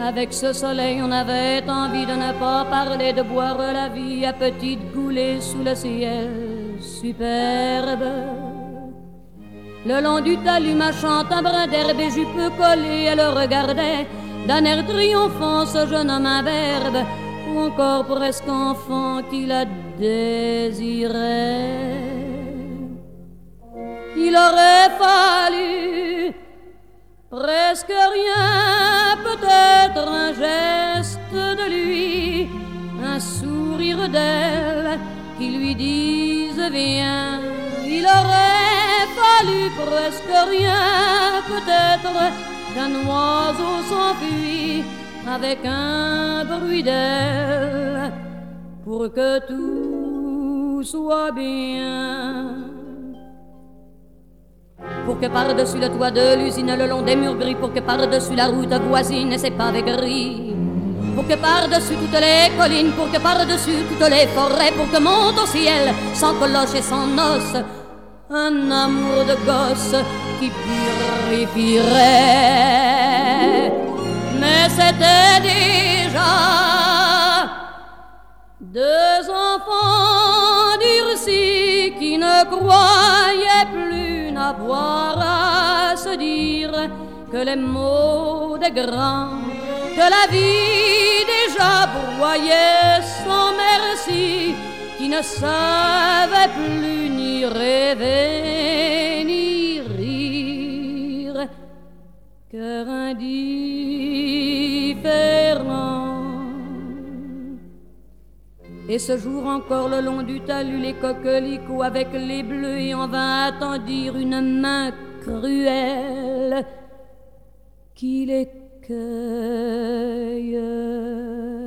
Avec ce soleil, on avait envie de ne pas parler, de boire la vie à petites goulées sous le ciel superbe. Le long du talus, marchant un brin d'herbe et jupe collée, elle regardait d'un air triomphant ce jeune homme imberbe, ou encore presque enfant qui la désirait. Il aurait fallu presque rien, peut-être un geste de lui, un sourire d'elle qui lui dise viens. Il aurait fallu presque rien, peut-être qu'un oiseau s'enfuit avec un bruit d'aile pour que tout soit bien. Pour que par-dessus le toit de l'usine, le long des murs gris, pour que par-dessus la route voisine et ses pavés gris, pour que par-dessus toutes les collines, pour que par-dessus toutes les forêts, pour que monte au ciel, sans cloche et sans noces, un amour de gosse qui purifierait. Mais c'était déjà deux enfants durcis qui ne croyaient plus n'avoir à se dire que les mots des grands, que la vie déjà broyait sans merci, qui ne savaient plus ni rêver ni rire, cœur indifférent. Et ce jour encore, le long du talus, les coquelicots avec les bleus, et en vain attendirent une main cruelle qui les cueille.